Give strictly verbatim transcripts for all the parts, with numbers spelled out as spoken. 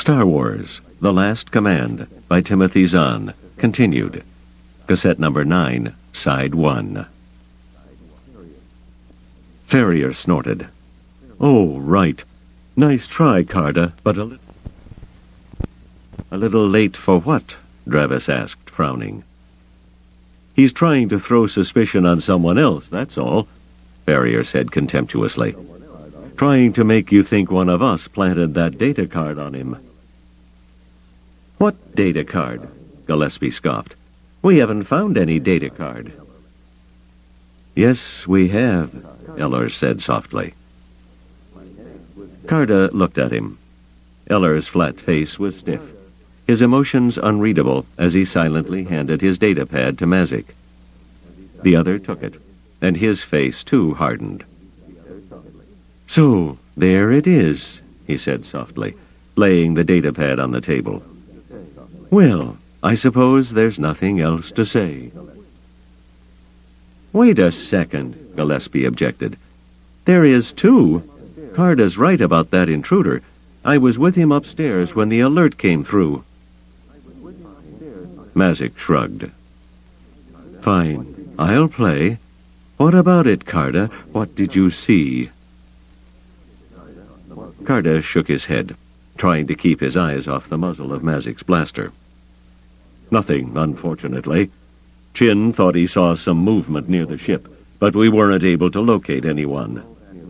Star Wars, The Last Command, by Timothy Zahn, continued. Cassette number nine, side one. Ferrier snorted. Oh, right. Nice try, Carter, but a little... A little late for what? Dravis asked, frowning. He's trying to throw suspicion on someone else, that's all, Ferrier said contemptuously. Trying to make you think one of us planted that data card on him. What data card? Gillespie scoffed. We haven't found any data card. Yes, we have, Eller said softly. Carter looked at him. Eller's flat face was stiff, his emotions unreadable as he silently handed his data pad to Mazik. The other took it, and his face, too, hardened. So, there it is, he said softly, laying the data pad on the table. Well, I suppose there's nothing else to say. Wait a second, Gillespie objected. There is, too. Carter's right about that intruder. I was with him upstairs when the alert came through. Mazik shrugged. Fine, I'll play. What about it, Carter? What did you see? Carter shook his head, trying to keep his eyes off the muzzle of Mazik's blaster. Nothing, unfortunately. Chin thought he saw some movement near the ship, but we weren't able to locate anyone.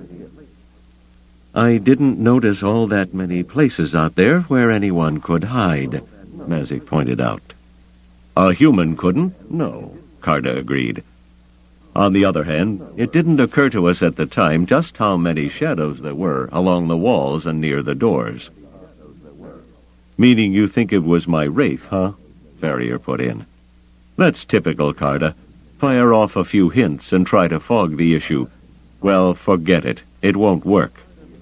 I didn't notice all that many places out there where anyone could hide, Mazik pointed out. A human couldn't? No, Carter agreed. On the other hand, it didn't occur to us at the time just how many shadows there were along the walls and near the doors. Meaning you think it was my wraith, huh? Ferrier put in. That's typical, Carter. Fire off a few hints and try to fog the issue. Well, forget it. It won't work.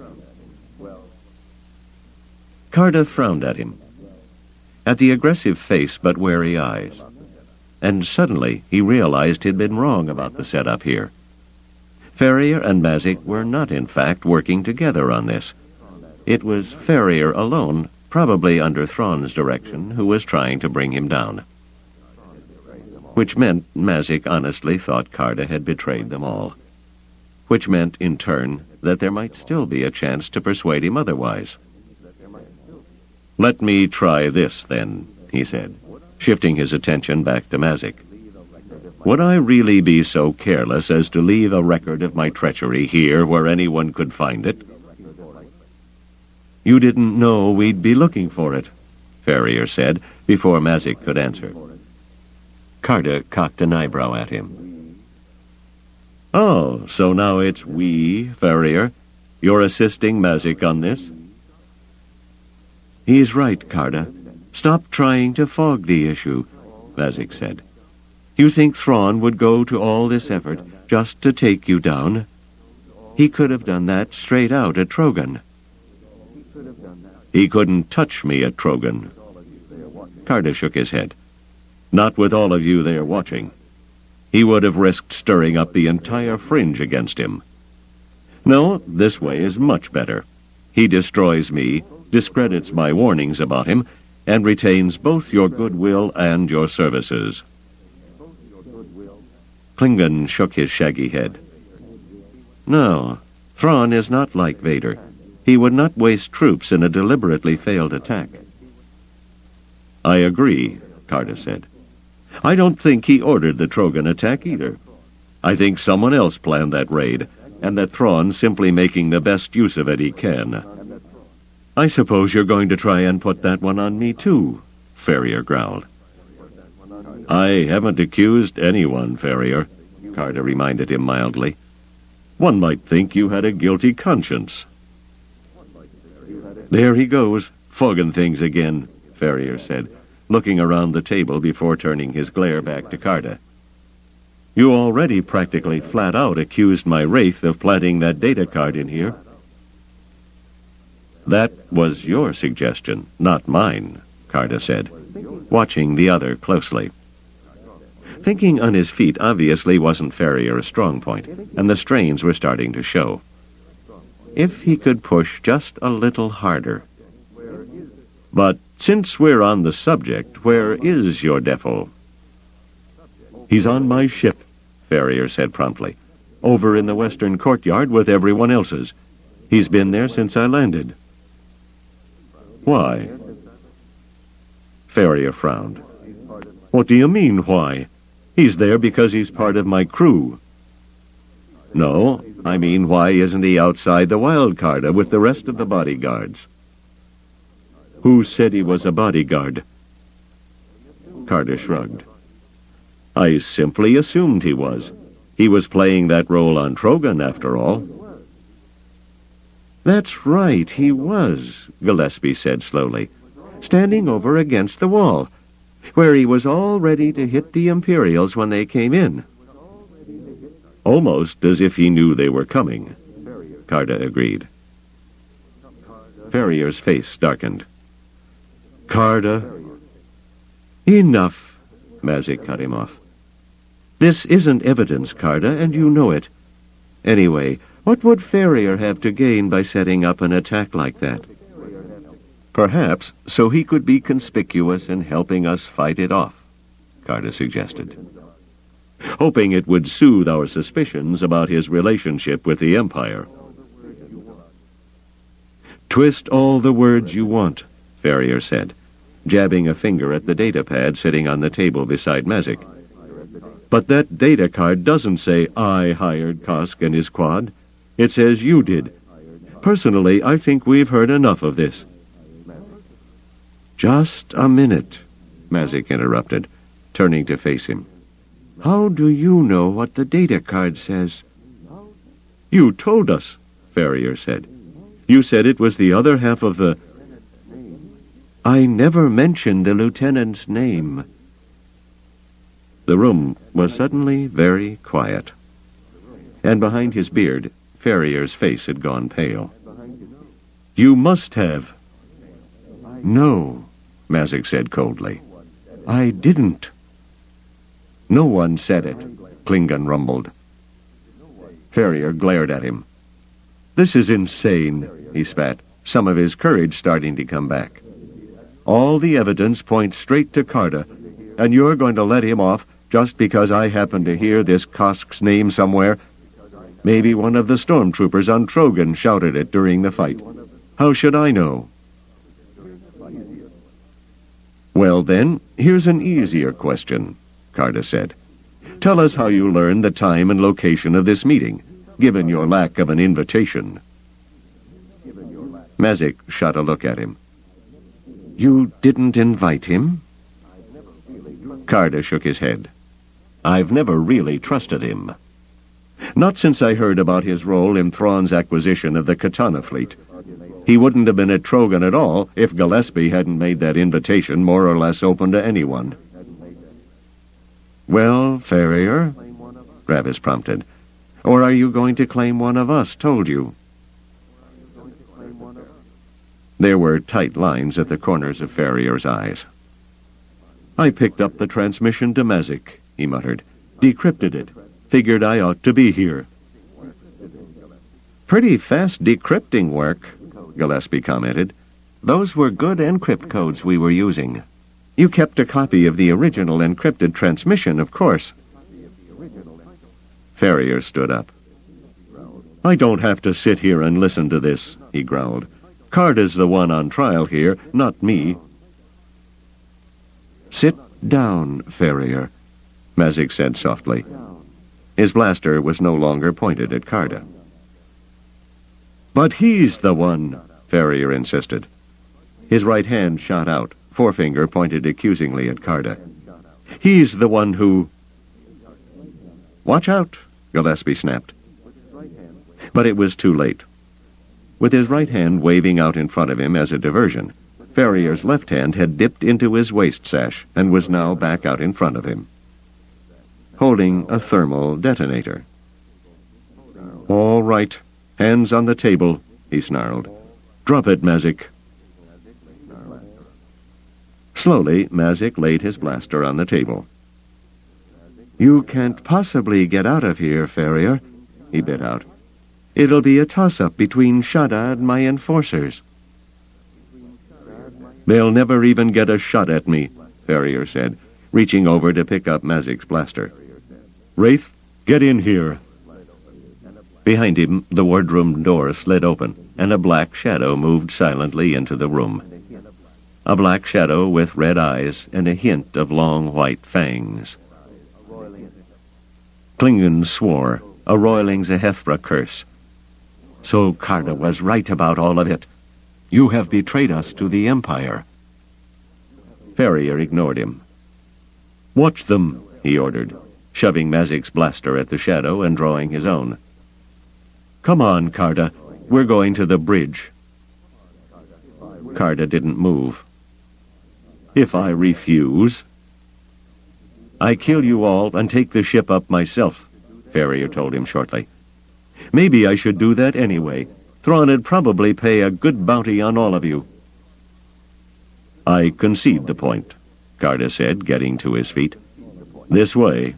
Carter frowned at him, at the aggressive face but wary eyes. And suddenly he realized he'd been wrong about the setup here. Ferrier and Mazik were not, in fact, working together on this. It was Ferrier alone, probably under Thrawn's direction, who was trying to bring him down. Which meant Mazik honestly thought Carter had betrayed them all. Which meant, in turn, that there might still be a chance to persuade him otherwise. Let me try this, then, he said, shifting his attention back to Mazik. Would I really be so careless as to leave a record of my treachery here where anyone could find it? You didn't know we'd be looking for it, Ferrier said, before Mazik could answer. Carter cocked an eyebrow at him. Oh, so now it's we, Ferrier. You're assisting Mazik on this? He's right, Carter. Stop trying to fog the issue, Mazik said. You think Thrawn would go to all this effort just to take you down? He could have done that straight out at Trogan. He couldn't touch me at Trogan. Carter shook his head. Not with all of you there watching. He would have risked stirring up the entire fringe against him. No, this way is much better. He destroys me, discredits my warnings about him, and retains both your goodwill and your services. Klingon shook his shaggy head. No, Thrawn is not like Vader. He would not waste troops in a deliberately failed attack. I agree, Carter said. I don't think he ordered the Trogan attack either. I think someone else planned that raid, and that Thrawn's simply making the best use of it he can. I suppose you're going to try and put that one on me, too, Ferrier growled. I haven't accused anyone, Ferrier, Carter reminded him mildly. One might think you had a guilty conscience. There he goes, fogging things again, Ferrier said, looking around the table before turning his glare back to Carter. You already practically flat out accused my wraith of planting that data card in here. That was your suggestion, not mine, Carter said, watching the other closely. Thinking on his feet obviously wasn't Ferrier a strong point, and the strains were starting to show. If he could push just a little harder. But since we're on the subject, where is your defo? He's on my ship, Ferrier said promptly. Over in the western courtyard with everyone else's. He's been there since I landed. Why? Ferrier frowned. What do you mean, why? He's there because he's part of my crew. No, I mean, why isn't he outside the Wild Carter with the rest of the bodyguards? Who said he was a bodyguard? Carter shrugged. I simply assumed he was. He was playing that role on Trogan, after all. That's right, he was, Gillespie said slowly, standing over against the wall, where he was all ready to hit the Imperials when they came in. Almost as if he knew they were coming, Carter agreed. Ferrier's face darkened. Carter. Enough, Mazik cut him off. This isn't evidence, Carter, and you know it. Anyway, what would Ferrier have to gain by setting up an attack like that? Perhaps so he could be conspicuous in helping us fight it off, Carter suggested, hoping it would soothe our suspicions about his relationship with the Empire. Twist all the words you want, Ferrier said, jabbing a finger at the data pad sitting on the table beside Mazik. But that data card doesn't say, I hired Kosk and his quad. It says you did. Personally, I think we've heard enough of this. Just a minute, Mazik interrupted, turning to face him. How do you know what the data card says? You told us, Ferrier said. You said it was the other half of the... I never mentioned the lieutenant's name. The room was suddenly very quiet, and behind his beard, Ferrier's face had gone pale. You must have. No, Mazik said coldly. I didn't. No one said it, Klingon rumbled. Ferrier glared at him. This is insane, he spat, some of his courage starting to come back. All the evidence points straight to Carter, and you're going to let him off just because I happen to hear this Kosk's name somewhere? Maybe one of the stormtroopers on Trogan shouted it during the fight. How should I know? Well then, here's an easier question, Carter said. Tell us how you learned the time and location of this meeting, given your lack of an invitation. Mazik shot a look at him. You didn't invite him? Carter shook his head. I've never really trusted him. Not since I heard about his role in Thrawn's acquisition of the Katana fleet. He wouldn't have been at Trogan at all if Gillespie hadn't made that invitation more or less open to anyone. Well, Ferrier, Gravis prompted, or are you going to claim one of us told you? There were tight lines at the corners of Ferrier's eyes. I picked up the transmission to Mazik, he muttered. Decrypted it. Figured I ought to be here. Pretty fast decrypting work, Gillespie commented. Those were good encrypt codes we were using. You kept a copy of the original encrypted transmission, of course. Ferrier stood up. I don't have to sit here and listen to this, he growled. Carter's the one on trial here, not me. Sit down, Ferrier, Mazik said softly. His blaster was no longer pointed at Carter. But he's the one, Ferrier insisted. His right hand shot out, forefinger pointed accusingly at Carter. He's the one who... Watch out, Gillespie snapped. But it was too late. With his right hand waving out in front of him as a diversion, Ferrier's left hand had dipped into his waist sash and was now back out in front of him, holding a thermal detonator. All right, hands on the table, he snarled. Drop it, Mazik. Slowly, Mazik laid his blaster on the table. You can't possibly get out of here, Ferrier, he bit out. It'll be a toss-up between Shada and my enforcers. They'll never even get a shot at me, Ferrier said, reaching over to pick up Mazik's blaster. Wraith, get in here. Behind him, the wardroom door slid open, and a black shadow moved silently into the room. A black shadow with red eyes and a hint of long white fangs. Klingon swore, a Roiling's a Hethra curse. So Karda was right about all of it. You have betrayed us to the Empire. Ferrier ignored him. Watch them, he ordered, shoving Mazik's blaster at the shadow and drawing his own. Come on, Karda. We're going to the bridge. Karda didn't move. If I refuse... I kill you all and take the ship up myself, Ferrier told him shortly. Maybe I should do that anyway. Thrawn'd probably pay a good bounty on all of you. I concede the point, Karda said, getting to his feet. This way.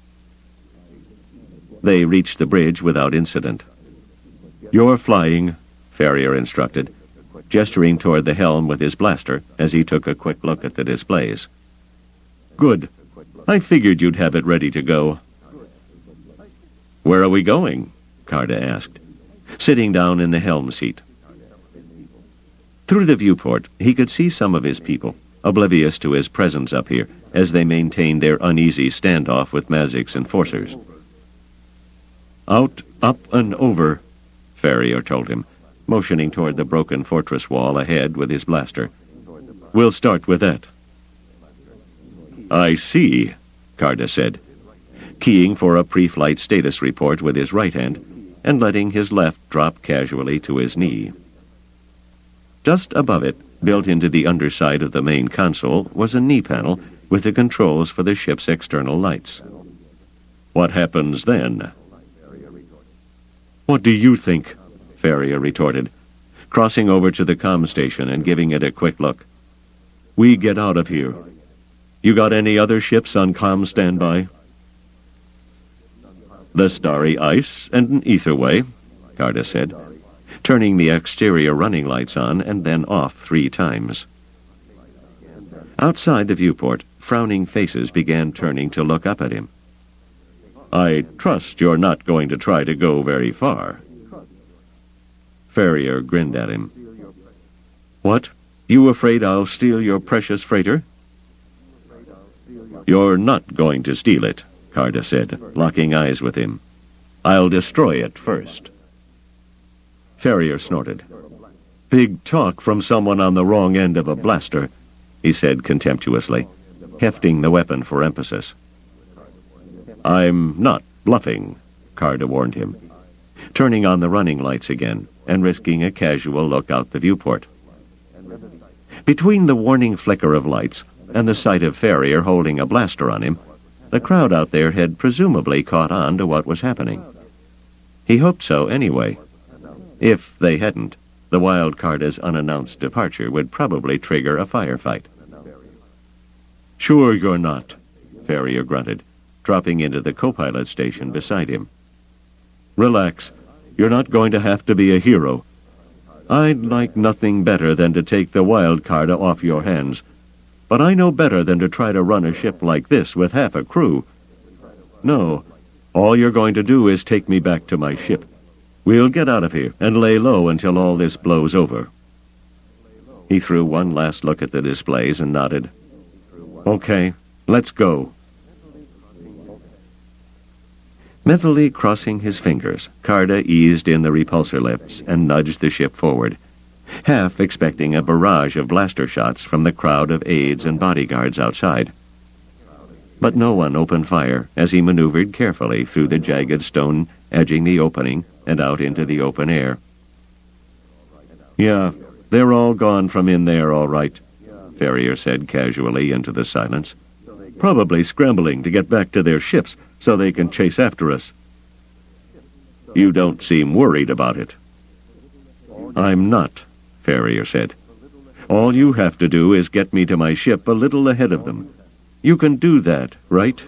They reached the bridge without incident. You're flying, Ferrier instructed, gesturing toward the helm with his blaster as he took a quick look at the displays. Good. I figured you'd have it ready to go. Where are we going? Karda asked, sitting down in the helm seat. Through the viewport, he could see some of his people, oblivious to his presence up here, as they maintained their uneasy standoff with Mazik's enforcers. Out, up, and over, Ferrier told him, motioning toward the broken fortress wall ahead with his blaster. We'll start with that. I see, Karda said, keying for a pre-flight status report with his right hand and letting his left drop casually to his knee. Just above it, built into the underside of the main console, was a knee panel with the controls for the ship's external lights. What happens then? What do you think? Ferrier retorted, crossing over to the comm station and giving it a quick look. We get out of here. You got any other ships on comm standby? The Starry Ice and an Etherway, Karda said, turning the exterior running lights on and then off three times. Outside the viewport, frowning faces began turning to look up at him. I trust you're not going to try to go very far. Ferrier grinned at him. What? You afraid I'll steal your precious freighter? You're not going to steal it, Karda said, locking eyes with him. I'll destroy it first. Ferrier snorted. Big talk from someone on the wrong end of a blaster, he said contemptuously, hefting the weapon for emphasis. I'm not bluffing, Karda warned him, turning on the running lights again and risking a casual look out the viewport. Between the warning flicker of lights and the sight of Ferrier holding a blaster on him, the crowd out there had presumably caught on to what was happening. He hoped so anyway. If they hadn't, the Wild Karda's unannounced departure would probably trigger a firefight. Sure you're not, Ferrier grunted, dropping into the co-pilot station beside him. Relax. You're not going to have to be a hero. I'd like nothing better than to take the Wild Karda off your hands, but I know better than to try to run a ship like this with half a crew. No, all you're going to do is take me back to my ship. We'll get out of here and lay low until all this blows over. He threw one last look at the displays and nodded. Okay, let's go. Mentally crossing his fingers, Karda eased in the repulsor lifts and nudged the ship forward, half expecting a barrage of blaster shots from the crowd of aides and bodyguards outside. But no one opened fire as he maneuvered carefully through the jagged stone edging the opening and out into the open air. Yeah, they're all gone from in there, all right, Ferrier said casually into the silence. Probably scrambling to get back to their ships so they can chase after us. You don't seem worried about it. I'm not, Ferrier said. All you have to do is get me to my ship a little ahead of them. You can do that, right?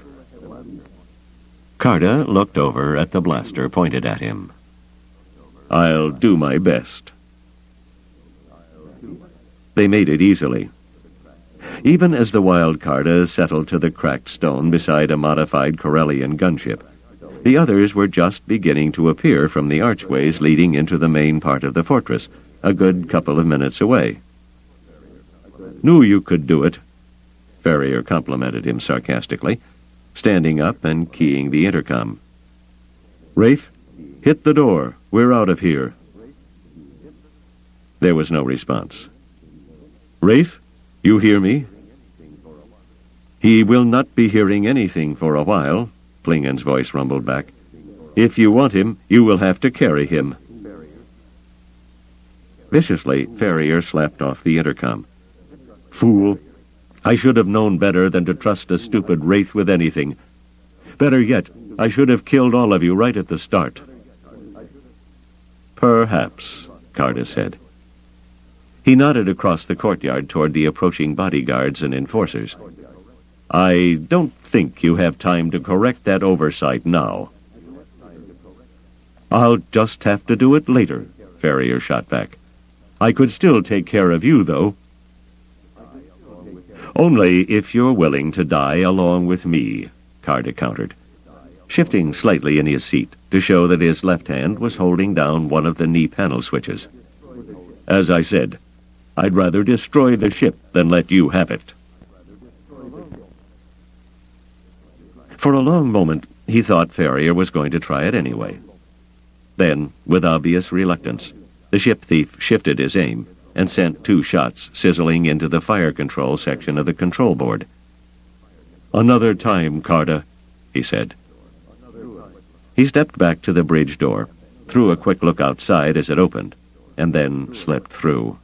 Karda looked over at the blaster pointed at him. I'll do my best. They made it easily. Even as the wild Carta settled to the cracked stone beside a modified Corellian gunship, the others were just beginning to appear from the archways leading into the main part of the fortress, a good couple of minutes away. "Knew you could do it," Ferrier complimented him sarcastically, standing up and keying the intercom. "Rafe, hit the door. We're out of here." There was no response. "Rafe, you hear me?" "He will not be hearing anything for a while," Klingen's voice rumbled back. "If you want him, you will have to carry him." Viciously, Ferrier slapped off the intercom. "Fool! I should have known better than to trust a stupid wraith with anything. Better yet, I should have killed all of you right at the start." "Perhaps," Carta said. He nodded across the courtyard toward the approaching bodyguards and enforcers. "I don't think you have time to correct that oversight now." "I'll just have to do it later," Ferrier shot back. "I could still take care of you, though." "Only if you're willing to die along with me," Carta countered, shifting slightly in his seat to show that his left hand was holding down one of the knee panel switches. "As I said, I'd rather destroy the ship than let you have it." For a long moment, he thought Ferrier was going to try it anyway. Then, with obvious reluctance, the ship thief shifted his aim and sent two shots sizzling into the fire control section of the control board. "Another time, Carta," he said. He stepped back to the bridge door, threw a quick look outside as it opened, and then slipped through.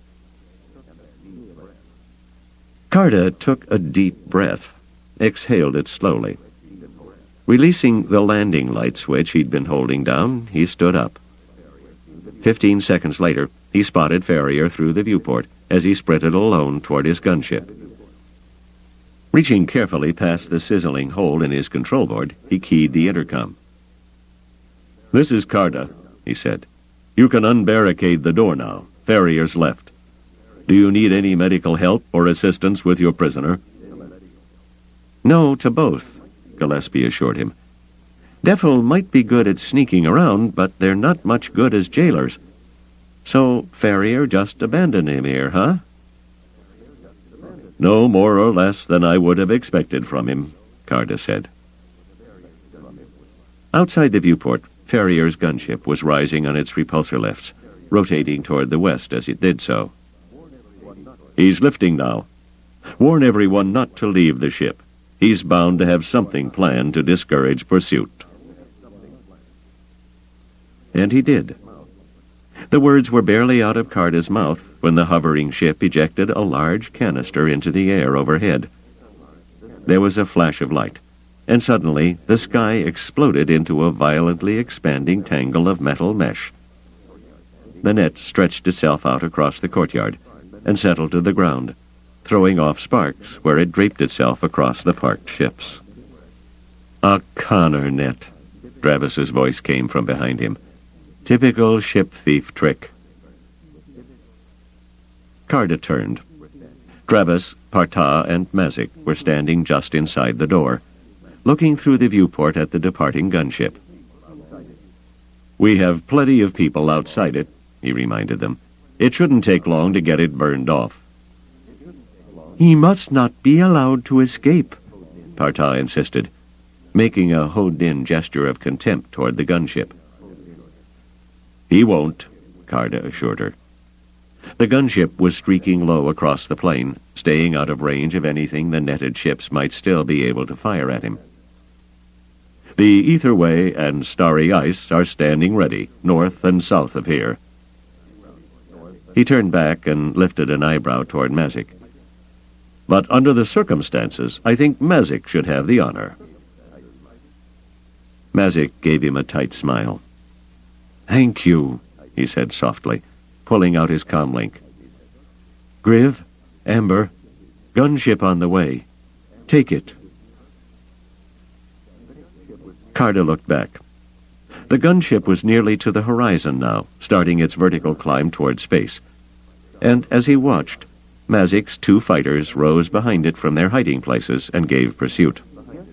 Carta took a deep breath, exhaled it slowly. Releasing the landing light switch he'd been holding down, he stood up. Fifteen seconds later, he spotted Ferrier through the viewport as he sprinted alone toward his gunship. Reaching carefully past the sizzling hole in his control board, he keyed the intercom. "This is Carta," he said. "You can unbarricade the door now. Ferrier's left. Do you need any medical help or assistance with your prisoner?" "No to both," Gillespie assured him. "Defil might be good at sneaking around, but they're not much good as jailers. So Ferrier just abandoned him here, huh?" "No more or less than I would have expected from him," Carta said. Outside the viewport, Ferrier's gunship was rising on its repulsor lifts, rotating toward the west as it did so. "He's lifting now. Warn everyone not to leave the ship. He's bound to have something planned to discourage pursuit." And he did. The words were barely out of Carta's mouth when the hovering ship ejected a large canister into the air overhead. There was a flash of light, and suddenly the sky exploded into a violently expanding tangle of metal mesh. The net stretched itself out across the courtyard and settled to the ground, throwing off sparks where it draped itself across the parked ships. "A Connor net," Dravis's voice came from behind him. "Typical ship thief trick." Carta turned. Dravis, Parta, and Mazik were standing just inside the door, looking through the viewport at the departing gunship. "We have plenty of people outside it," he reminded them. "It shouldn't take long to get it burned off." "He must not be allowed to escape," Parta insisted, making a Hodin gesture of contempt toward the gunship. "He won't," Carta assured her. The gunship was streaking low across the plain, staying out of range of anything the netted ships might still be able to fire at him. "The Etherway and Starry Ice are standing ready, north and south of here." He turned back and lifted an eyebrow toward Mazik. "But under the circumstances, I think Mazik should have the honor." Mazik gave him a tight smile. "Thank you," he said softly, pulling out his comlink. "Griv, Amber, gunship on the way. Take it." Carta looked back. The gunship was nearly to the horizon now, starting its vertical climb toward space. and as he watched, Mazik's two fighters rose behind it from their hiding places and gave pursuit.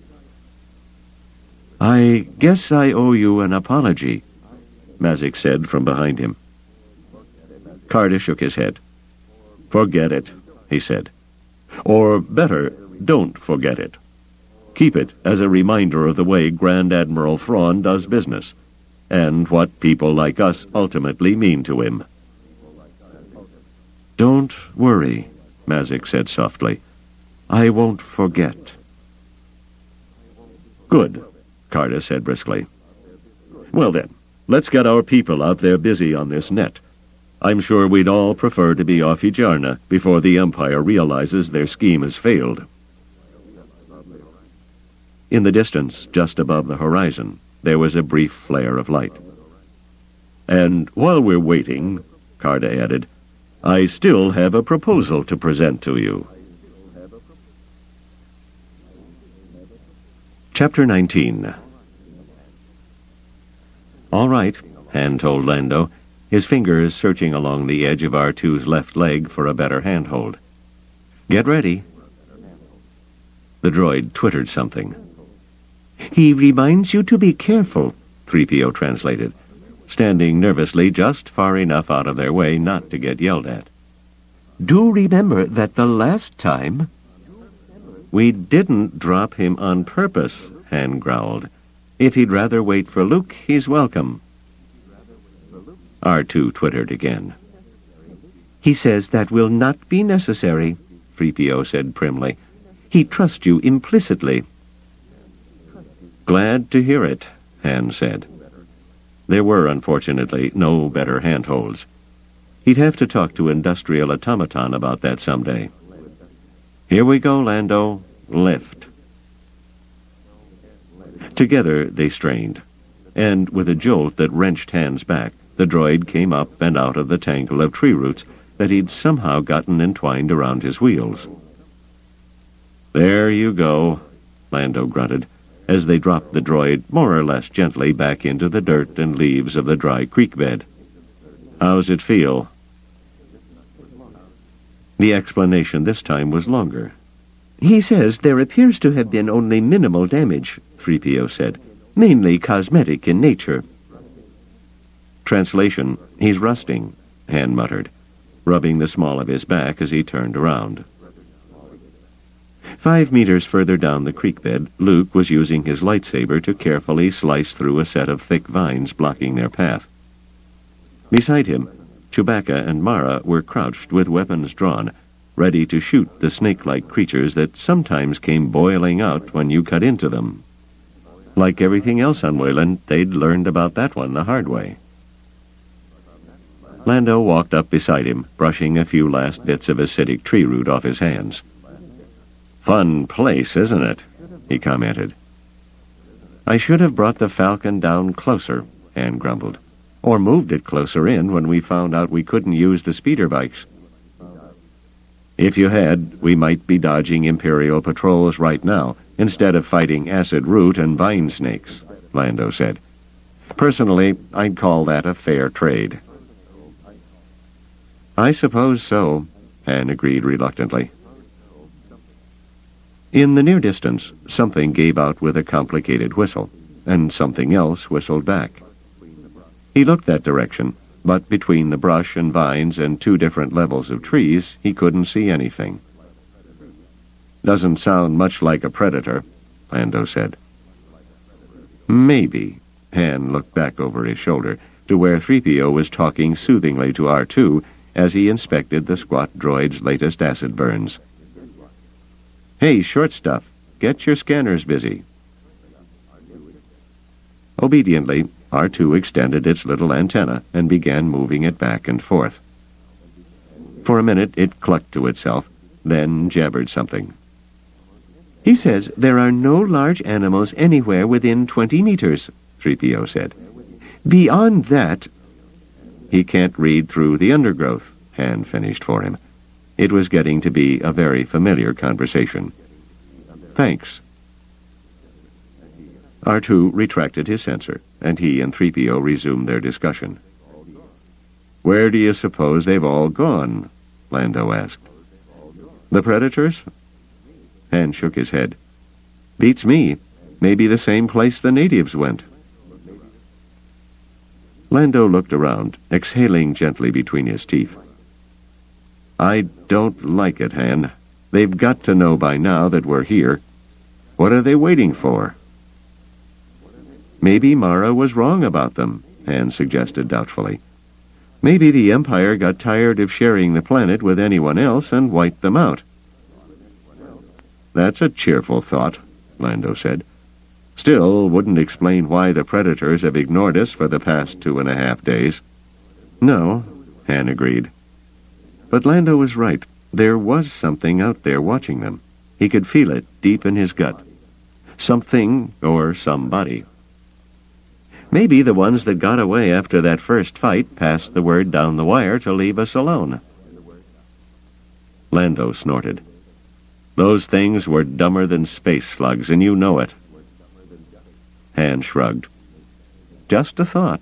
"I guess I owe you an apology," Mazik said from behind him. Carter shook his head. "Forget it," he said. "Or better, don't forget it. Keep it as a reminder of the way Grand Admiral Thrawn does business, and what people like us ultimately mean to him." "Don't worry," Mazik said softly. "I won't forget." "Good," Carter said briskly. "Well then, let's get our people out there busy on this net. I'm sure we'd all prefer to be off Ejarna before the Empire realizes their scheme has failed." In the distance, just above the horizon, there was a brief flare of light. "And while we're waiting," Carter added, "I still have a proposal to present to you." Chapter nineteen. "All right," Han told Lando, his fingers searching along the edge of R two's left leg for a better handhold. "Get ready." The droid twittered something. "He reminds you to be careful," three P O translated, standing nervously just far enough out of their way not to get yelled at. "Do remember that the last time—" "We didn't drop him on purpose," Han growled. "If he'd rather wait for Luke, he's welcome." R two twittered again. "He says that will not be necessary," three P O said primly. "He trusts you implicitly." "Glad to hear it," Han said. There were, unfortunately, no better handholds. He'd have to talk to Industrial Automaton about that someday. "Here we go, Lando. Lift." Together they strained, and with a jolt that wrenched Han's back, the droid came up and out of the tangle of tree roots that he'd somehow gotten entwined around his wheels. "There you go," Lando grunted, as they dropped the droid more or less gently back into the dirt and leaves of the dry creek bed. "How's it feel?" The explanation this time was longer. "He says there appears to have been only minimal damage," three P O said, "mainly cosmetic in nature." Translation, "He's rusting," Han muttered, rubbing the small of his back as he turned around. Five meters further down the creek bed, Luke was using his lightsaber to carefully slice through a set of thick vines blocking their path. Beside him, Chewbacca and Mara were crouched with weapons drawn, ready to shoot the snake-like creatures that sometimes came boiling out when you cut into them. Like everything else on Wayland, they'd learned about that one the hard way. Lando walked up beside him, brushing a few last bits of acidic tree root off his hands. "Fun place, isn't it?" he commented. "I should have brought the Falcon down closer," Han grumbled, "or moved it closer in when we found out we couldn't use the speeder bikes." "If you had, we might be dodging Imperial patrols right now, instead of fighting acid root and vine snakes," Lando said. "Personally, I'd call that a fair trade." "I suppose so," Han agreed reluctantly. In the near distance, something gave out with a complicated whistle, and something else whistled back. He looked that direction, but between the brush and vines and two different levels of trees, he couldn't see anything. "Doesn't sound much like a predator," Lando said. "Maybe." Han looked back over his shoulder to where three P O was talking soothingly to R two as he inspected the squat droid's latest acid burns. "Hey, short stuff, get your scanners busy." Obediently, R two extended its little antenna and began moving it back and forth. For a minute it clucked to itself, then jabbered something. "He says there are no large animals anywhere within twenty meters," three P O said. "Beyond that—" "He can't read through the undergrowth," Han finished for him. It was getting to be a very familiar conversation. "Thanks." R two retracted his sensor, and he and three P O resumed their discussion. "Where do you suppose they've all gone?" Lando asked. The predators? Han shook his head. Beats me. Maybe the same place the natives went. Lando looked around, exhaling gently between his teeth. I don't like it, Han. They've got to know by now that we're here. What are they waiting for? Maybe Mara was wrong about them, Han suggested doubtfully. Maybe the Empire got tired of sharing the planet with anyone else and wiped them out. That's a cheerful thought, Lando said. Still, wouldn't explain why the predators have ignored us for the past two and a half days. No, Han agreed. But Lando was right. There was something out there watching them. He could feel it deep in his gut. Something or somebody. Maybe the ones that got away after that first fight passed the word down the wire to leave us alone. Lando snorted. Those things were dumber than space slugs, and you know it. Han shrugged. Just a thought.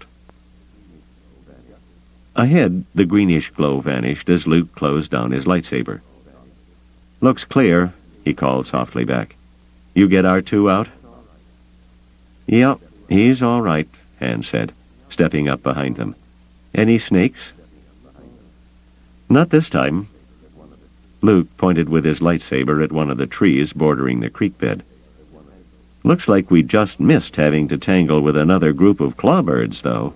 Ahead, the greenish glow vanished as Luke closed down his lightsaber. Looks clear, he called softly back. You get R two out? Yep, he's all right, Han said, stepping up behind them. Any snakes? Not this time. Luke pointed with his lightsaber at one of the trees bordering the creek bed. Looks like we just missed having to tangle with another group of clawbirds, though.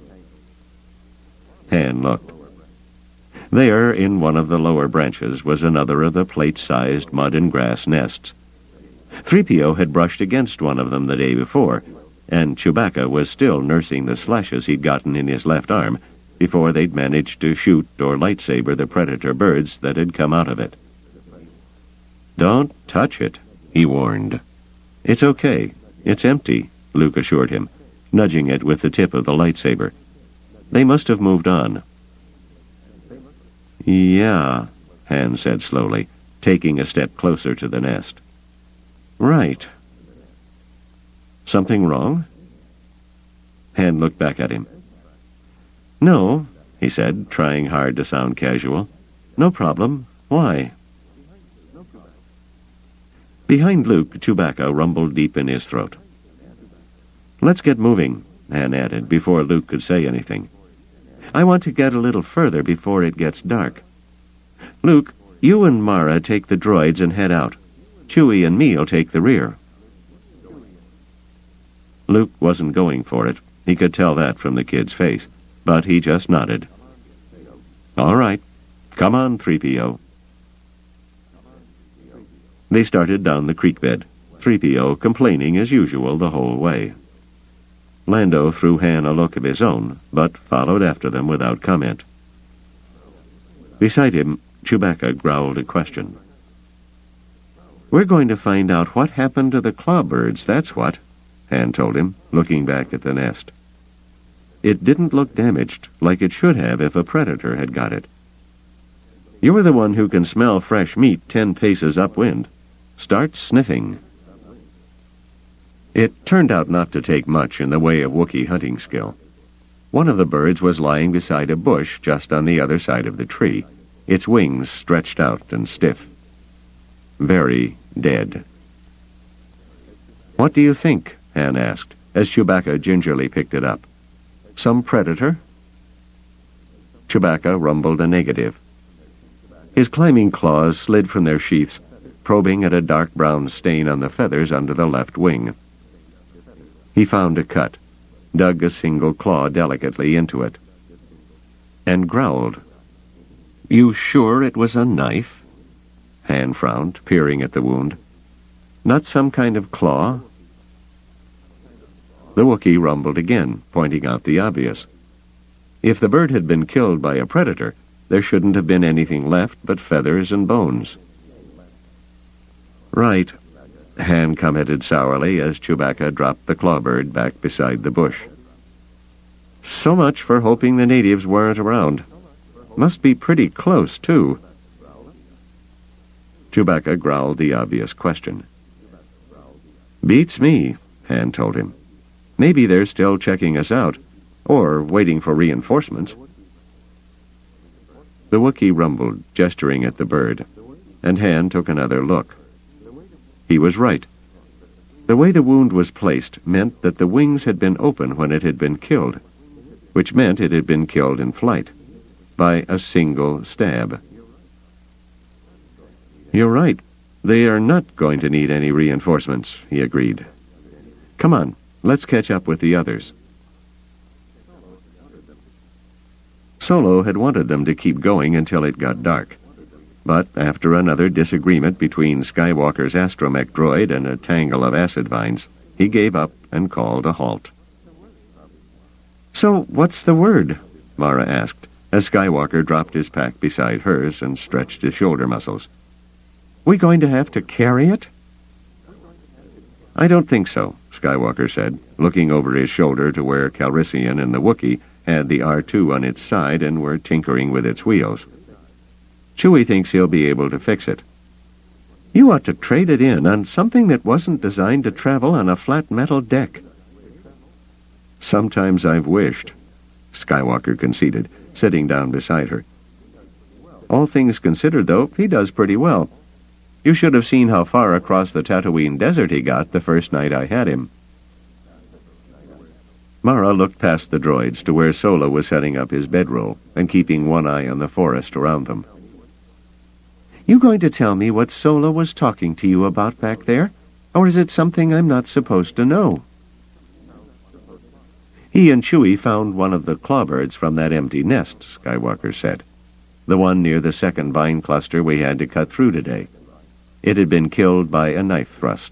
Han looked. There, in one of the lower branches, was another of the plate-sized mud and grass nests. three P O had brushed against one of them the day before, and Chewbacca was still nursing the slashes he'd gotten in his left arm before they'd managed to shoot or lightsaber the predator birds that had come out of it. Don't touch it, he warned. It's okay. It's empty, Luke assured him, nudging it with the tip of the lightsaber. They must have moved on. Yeah, Han said slowly, taking a step closer to the nest. Right. Something wrong? Han looked back at him. No, he said, trying hard to sound casual. No problem. Why? Behind Luke, Chewbacca rumbled deep in his throat. Let's get moving, Han added, before Luke could say anything. I want to get a little further before it gets dark. Luke, you and Mara take the droids and head out. Chewie and me'll take the rear. Luke wasn't going for it. He could tell that from the kid's face, but he just nodded. All right. Come on, three P O. They started down the creek bed, three P O complaining as usual the whole way. Lando threw Han a look of his own, but followed after them without comment. Beside him, Chewbacca growled a question. We're going to find out what happened to the clawbirds, that's what, Han told him, looking back at the nest. It didn't look damaged, like it should have if a predator had got it. You're the one who can smell fresh meat ten paces upwind. Start sniffing. It turned out not to take much in the way of Wookiee hunting skill. One of the birds was lying beside a bush just on the other side of the tree, its wings stretched out and stiff. Very dead. What do you think? Han asked, as Chewbacca gingerly picked it up. Some predator? Chewbacca rumbled a negative. His climbing claws slid from their sheaths, probing at a dark brown stain on the feathers under the left wing. He found a cut, dug a single claw delicately into it, and growled. You sure it was a knife? Han frowned, peering at the wound. Not some kind of claw? The Wookiee rumbled again, pointing out the obvious. If the bird had been killed by a predator, there shouldn't have been anything left but feathers and bones. Right, Han commented sourly as Chewbacca dropped the clawbird back beside the bush. So much for hoping the natives weren't around. Must be pretty close, too. Chewbacca growled the obvious question. Beats me, Han told him. Maybe they're still checking us out, or waiting for reinforcements. The Wookiee rumbled, gesturing at the bird, and Han took another look. He was right. The way the wound was placed meant that the wings had been open when it had been killed, which meant it had been killed in flight, by a single stab. "You're right. They are not going to need any reinforcements," he agreed. "Come on, let's catch up with the others." Solo had wanted them to keep going until it got dark. But after another disagreement between Skywalker's astromech droid and a tangle of acid vines, he gave up and called a halt. "So, what's the word?" Mara asked, as Skywalker dropped his pack beside hers and stretched his shoulder muscles. "We going to have to carry it?" "I don't think so," Skywalker said, looking over his shoulder to where Calrissian and the Wookiee had the R two on its side and were tinkering with its wheels. "Chewie thinks he'll be able to fix it." "You ought to trade it in on something that wasn't designed to travel on a flat metal deck." "Sometimes I've wished," Skywalker conceded, sitting down beside her. "All things considered, though, he does pretty well. You should have seen how far across the Tatooine desert he got the first night I had him." Mara looked past the droids to where Solo was setting up his bedroll and keeping one eye on the forest around them. "You going to tell me what Solo was talking to you about back there? Or is it something I'm not supposed to know?" "He and Chewie found one of the clawbirds from that empty nest," Skywalker said. "The one near the second vine cluster we had to cut through today. It had been killed by a knife thrust."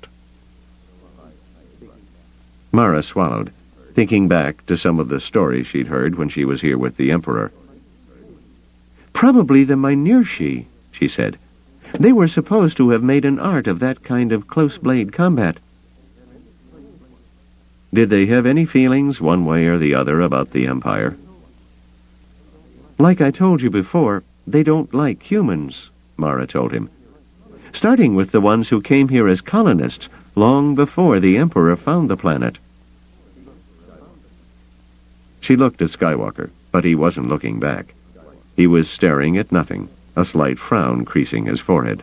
Mara swallowed, thinking back to some of the stories she'd heard when she was here with the Emperor. "Probably the Minershi," she said. "They were supposed to have made an art of that kind of close-blade combat." "Did they have any feelings one way or the other about the Empire?" "Like I told you before, they don't like humans," Mara told him. "Starting with the ones who came here as colonists long before the Emperor found the planet." She looked at Skywalker, but he wasn't looking back. He was staring at nothing, a slight frown creasing his forehead.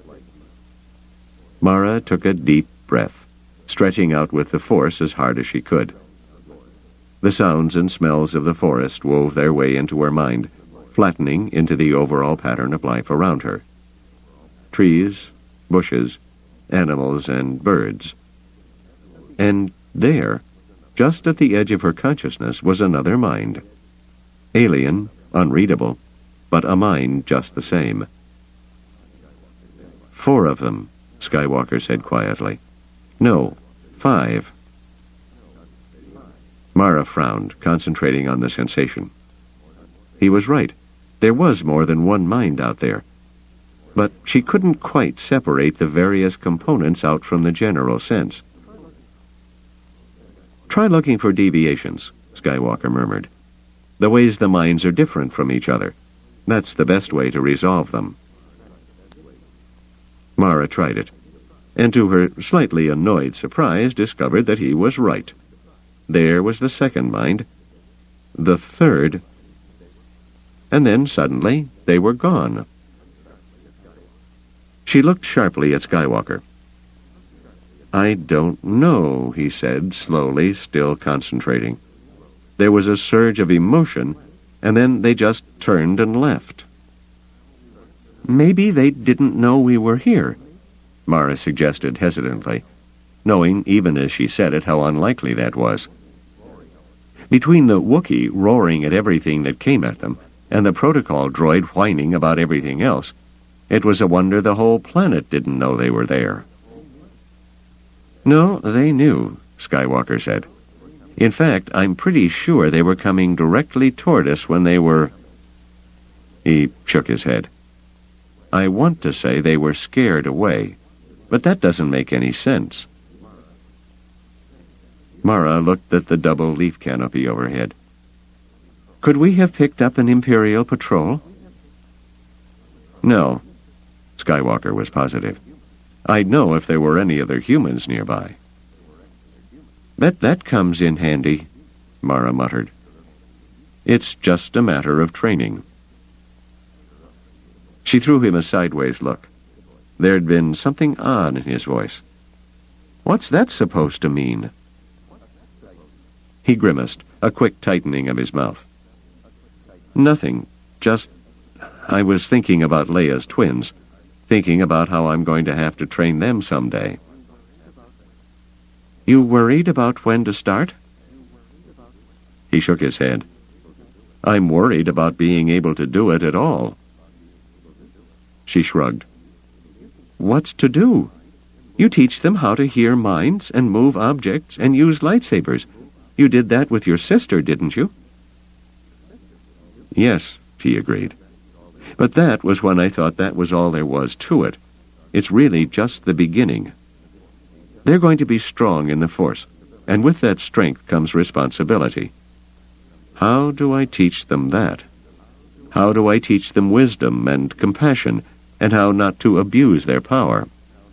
Mara took a deep breath, stretching out with the Force as hard as she could. The sounds and smells of the forest wove their way into her mind, flattening into the overall pattern of life around her. Trees, bushes, animals, and birds. And there, just at the edge of her consciousness, was another mind. Alien, unreadable, but a mind just the same. "Four of them," Skywalker said quietly. "No, five." Mara frowned, concentrating on the sensation. He was right. There was more than one mind out there. But she couldn't quite separate the various components out from the general sense. "Try looking for deviations," Skywalker murmured. "The ways the minds are different from each other. That's the best way to resolve them." Mara tried it, and to her slightly annoyed surprise discovered that he was right. There was the second mind. The third. And then suddenly they were gone. She looked sharply at Skywalker. "I don't know," he said, slowly, still concentrating. There was a surge of emotion, and then they just turned and left. "Maybe they didn't know we were here," Mara suggested hesitantly, knowing, even as she said it, how unlikely that was. Between the Wookiee roaring at everything that came at them, and the protocol droid whining about everything else, it was a wonder the whole planet didn't know they were there. "No, they knew," Skywalker said. "In fact, I'm pretty sure they were coming directly toward us when they were—" He shook his head. "I want to say they were scared away, but that doesn't make any sense." Mara looked at the double leaf canopy overhead. "Could we have picked up an Imperial patrol?" "No," Skywalker was positive. "I'd know if there were any other humans nearby." "Bet that comes in handy," Mara muttered. "It's just a matter of training." She threw him a sideways look. There'd been something odd in his voice. "What's that supposed to mean?" He grimaced, a quick tightening of his mouth. "Nothing. Just, I was thinking about Leia's twins, thinking about how I'm going to have to train them someday." "You worried about when to start?" He shook his head. "I'm worried about being able to do it at all." She shrugged. "What's to do? You teach them how to hear minds and move objects and use lightsabers. You did that with your sister, didn't you?" "Yes," she agreed. "But that was when I thought that was all there was to it. It's really just the beginning. They're going to be strong in the Force, and with that strength comes responsibility. How do I teach them that? How do I teach them wisdom and compassion, and how not to abuse their power?"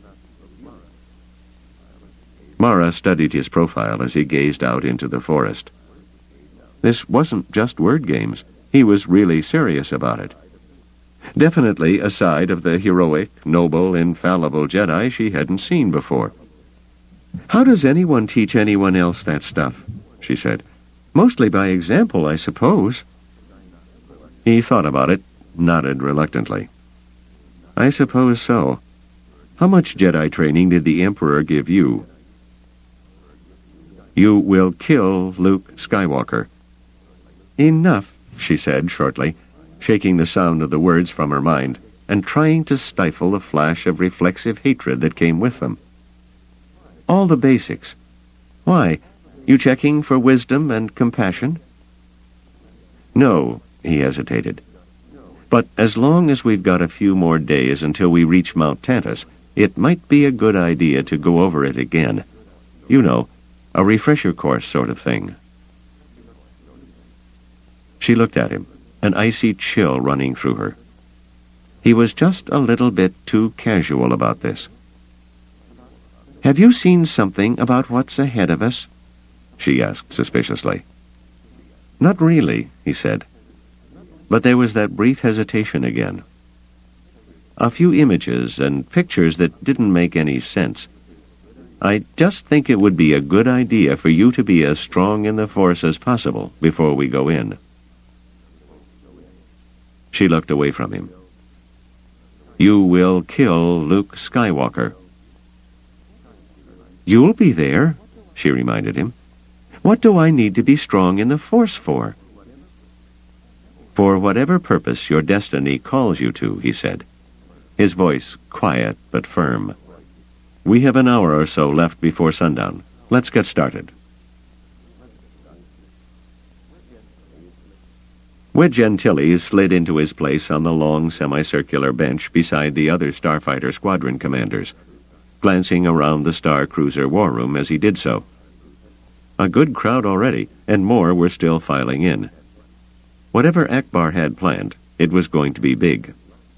Mara studied his profile as he gazed out into the forest. This wasn't just word games. He was really serious about it. Definitely a side of the heroic, noble, infallible Jedi she hadn't seen before. "How does anyone teach anyone else that stuff?" she said. "Mostly by example, I suppose." He thought about it, nodded reluctantly. "I suppose so. How much Jedi training did the Emperor give you?" "You will kill Luke Skywalker." "Enough," she said shortly, shaking the sound of the words from her mind and trying to stifle the flash of reflexive hatred that came with them. "All the basics. Why? You checking for wisdom and compassion?" "No," he hesitated. "But as long as we've got a few more days until we reach Mount Tantus, it might be a good idea to go over it again. You know, a refresher course sort of thing." She looked at him, an icy chill running through her. He was just a little bit too casual about this. "Have you seen something about what's ahead of us?" she asked suspiciously. "Not really," he said. But there was that brief hesitation again. "A few images and pictures that didn't make any sense. I just think it would be a good idea for you to be as strong in the Force as possible before we go in." She looked away from him. "You will kill Luke Skywalker." "You'll be there," she reminded him. "What do I need to be strong in the Force for?" "For whatever purpose your destiny calls you to," he said, his voice quiet but firm. "We have an hour or so left before sundown. Let's get started." Wedge Antilles slid into his place on the long semicircular bench beside the other starfighter squadron commanders, glancing around the Star Cruiser war room as he did so. A good crowd already, and more were still filing in. Whatever Akbar had planned, it was going to be big.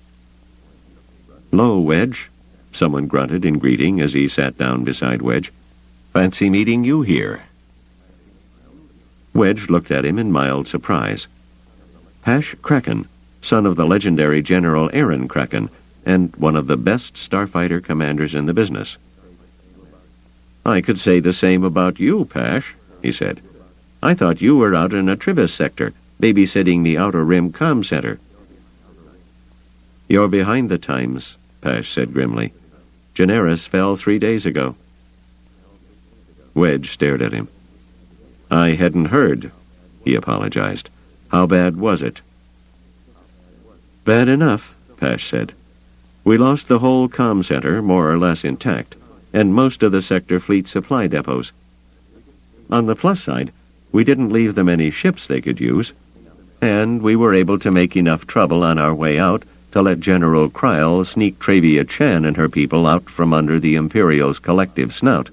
"'Lo, Wedge," someone grunted in greeting as he sat down beside Wedge. "Fancy meeting you here." Wedge looked at him in mild surprise. Pash Kraken, son of the legendary General Aaron Kraken, and one of the best starfighter commanders in the business. "I could say the same about you, Pash," he said. "I thought you were out in a Trivis sector, babysitting the Outer Rim Comm Center." "You're behind the times," Pash said grimly. "Generis fell three days ago." Wedge stared at him. "I hadn't heard," he apologized. "How bad was it?" "Bad enough," Pash said. "We lost the whole comm center, more or less intact, and most of the sector fleet supply depots. On the plus side, we didn't leave them any ships they could use, and we were able to make enough trouble on our way out to let General Kryl sneak Travia Chan and her people out from under the Imperial's collective snout."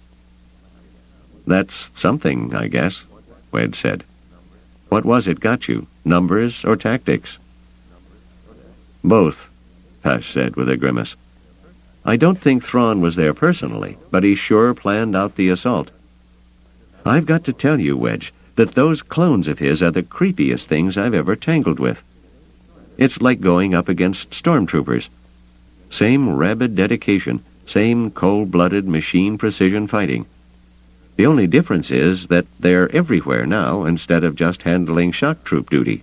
"That's something, I guess," Wedge said. "What was it got you, numbers or tactics?" "Both," Pash said with a grimace. "I don't think Thrawn was there personally, but he sure planned out the assault. I've got to tell you, Wedge, that those clones of his are the creepiest things I've ever tangled with. It's like going up against stormtroopers. Same rabid dedication, same cold-blooded machine precision fighting. The only difference is that they're everywhere now instead of just handling shock troop duty.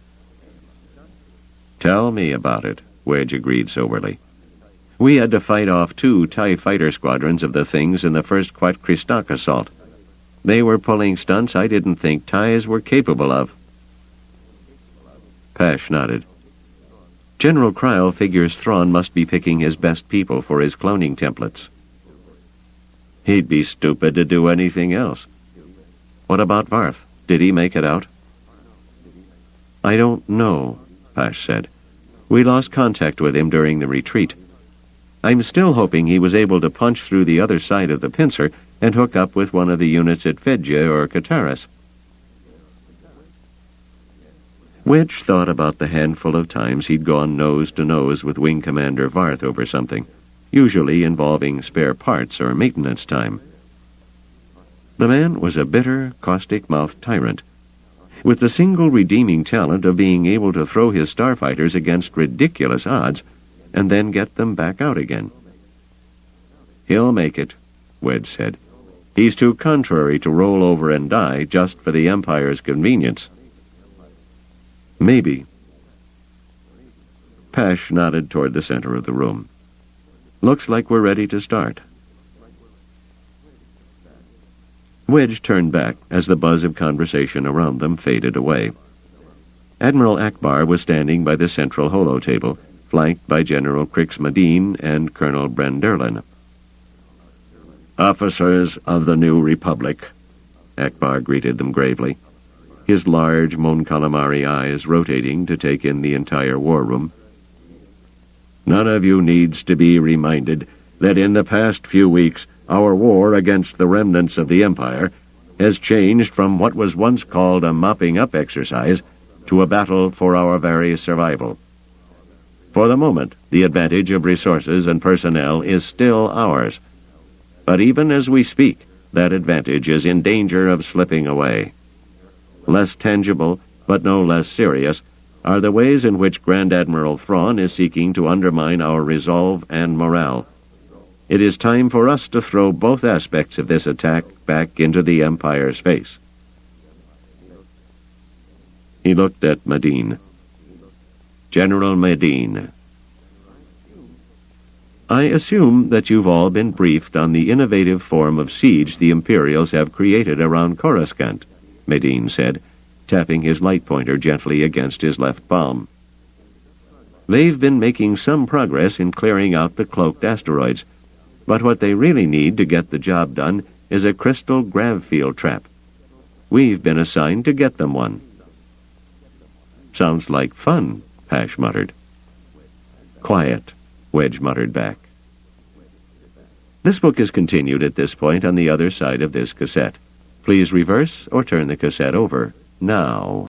Tell me about it, Wedge agreed soberly. We had to fight off two TIE fighter squadrons of the things in the first Quat Christoch assault. They were pulling stunts I didn't think TIEs were capable of. Pash nodded. General Kryl figures Thrawn must be picking his best people for his cloning templates. He'd be stupid to do anything else. What about Varth? Did he make it out? I don't know, Pash said. We lost contact with him during the retreat. I'm still hoping he was able to punch through the other side of the pincer and hook up with one of the units at Fedja or Kataris. Wedge thought about the handful of times he'd gone nose-to-nose with Wing Commander Varth over something, usually involving spare parts or maintenance time. The man was a bitter, caustic-mouthed tyrant, with the single redeeming talent of being able to throw his starfighters against ridiculous odds and then get them back out again. He'll make it, Wedge said. He's too contrary to roll over and die just for the Empire's convenience. Maybe. Pash nodded toward the center of the room. Looks like we're ready to start. Wedge turned back as the buzz of conversation around them faded away. Admiral Akbar was standing by the central holotable, flanked by General Crix Madine and Colonel Branderlin. Officers of the New Republic, Akbar greeted them gravely, his large Mon Calamari eyes rotating to take in the entire war room. None of you needs to be reminded that in the past few weeks our war against the remnants of the Empire has changed from what was once called a mopping-up exercise to a battle for our very survival. For the moment, the advantage of resources and personnel is still ours. But even as we speak, that advantage is in danger of slipping away. Less tangible, but no less serious, are the ways in which Grand Admiral Thrawn is seeking to undermine our resolve and morale. It is time for us to throw both aspects of this attack back into the Empire's face. He looked at Madine. General Madine, I assume that you've all been briefed on the innovative form of siege the Imperials have created around Coruscant, Madine said, tapping his light pointer gently against his left palm. They've been making some progress in clearing out the cloaked asteroids, but what they really need to get the job done is a crystal grav field trap. We've been assigned to get them one. Sounds like fun, Pash muttered. Quiet, Wedge muttered back. This book is continued at this point on the other side of this cassette. Please reverse or turn the cassette over now.